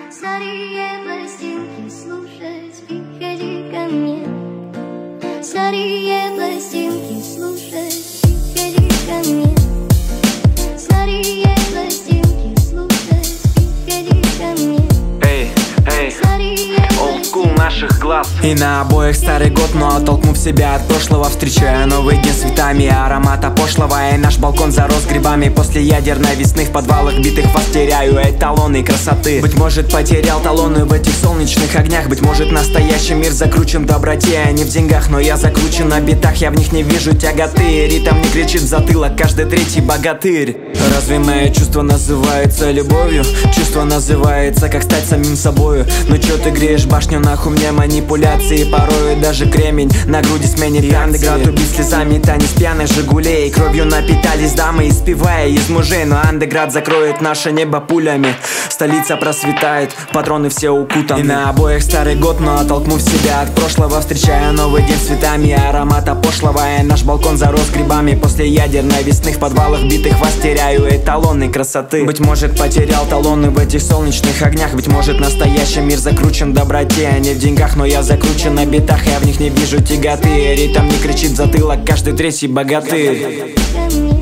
Старые пластинки слушать, приходи ко мне. Старые пластинки слушать, приходи ко мне. Старые пластинки слушать, приходи ко мне. Эй, олдскул наших глаз. И на обоих старый год, но оттолкнув себя от прошлого, встречая новый день с цветами аромата пошлого. И наш балкон зарос грибами после ядерной весны. В подвалах битых вас теряю эталоны красоты. Быть может, потерял талоны в этих солнечных огнях. Быть может, настоящий мир закручен в доброте, а не в деньгах. Но я закручен на битах, я в них не вижу тяготы. Ритм не кричит в затылок, каждый третий богатырь. Разве мое чувство называется любовью? Чувство называется, как стать самим собою. Ну чё ты греешь башню, нахуй мне манипуляции. Порою даже кремень на груди сменит андеград. Убить слезами танец пьяных жигулей. Кровью напитались дамы, испевая из мужей. Но андеград закроет наше небо пулями. Столица просветает, патроны все укутаны. И на обоих старый год, но оттолкнув себя от прошлого, встречая новый день с цветами аромата пошлого. И наш балкон зарос грибами после ядерной весны. В подвалах битых вас теряю эталоны красоты. Быть может, потерял талоны в этих солнечных огнях. Быть может, настоящий мир закручен в доброте, а не в деньгах. Но я закручен на битах, я в них не вижу тяготы. Ритм не кричит в затылок, каждый третий богатырь.